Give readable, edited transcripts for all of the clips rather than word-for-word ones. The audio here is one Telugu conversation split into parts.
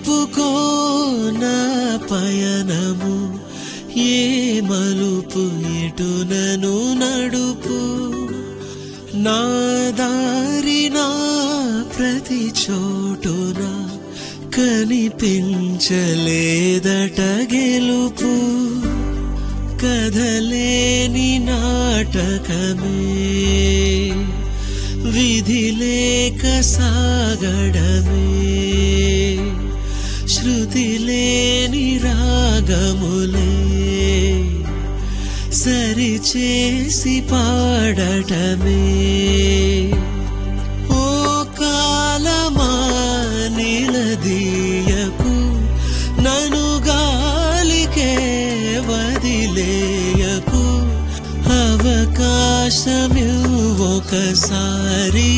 వైపుకో నా పయనము ఏ మలుపు ఎటునను నడుపు నా దారి నా ప్రతి చోటున కనిపించలేదట గెలుపు కదలేని నాటకమే విధి లేక సాగడమే శృతి లేని రాగములే సరిచేసి పాడటమే ఓ కాలమా నిలదీయకు నను గాలికే వదిలేయకు అవకాశమివ్వొకసారి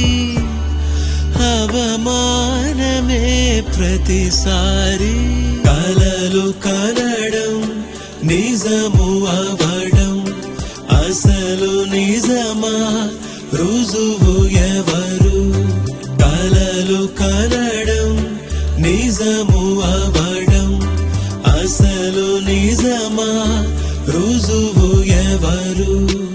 అవమానమే ప్రతిసారి కలలు కనడం నిజము అవడం అసలు నిజమా రుజువు ఎవరు కలలు కనడం నిజము అవడం అసలు నిజమా రుజువు ఎవరు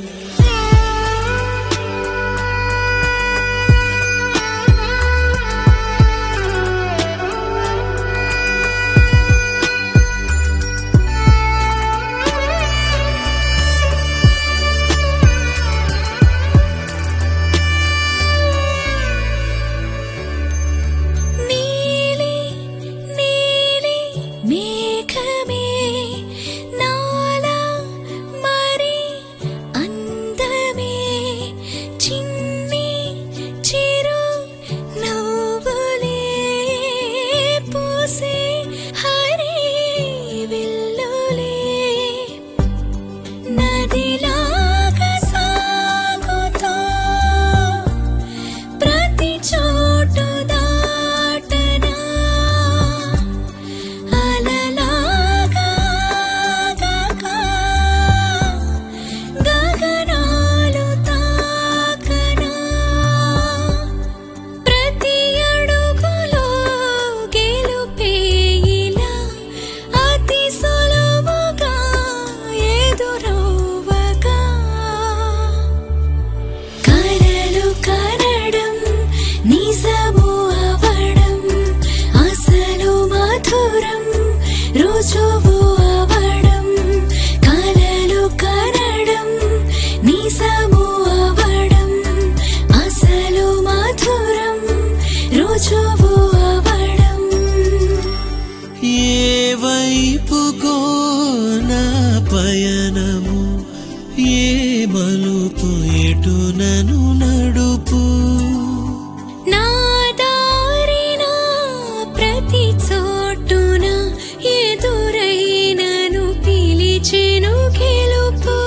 వైపుకో నా పయనము ఏ మలుపు ఎటునను నడుపు నా దారి నా ప్రతి చోటున ఎదురైనను పిలిచెను గెలుపు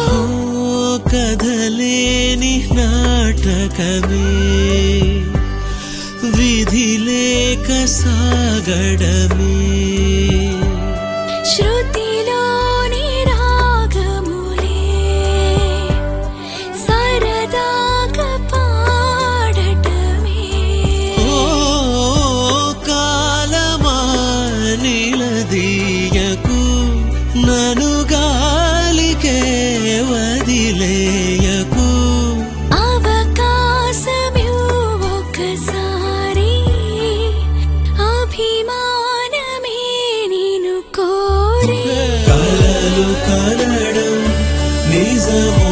కదలేని నాటకమే విధి లేక సాగడమే శృతిలోని రాగములే సరదాగా పాడటమే ఓ కాలమా నిలదీయకు నను గాలికే వదిలేయకు అవకాశమివ్వొకసారి అభిమానమే నిన్ను కోరే కలలు కనడం నిజము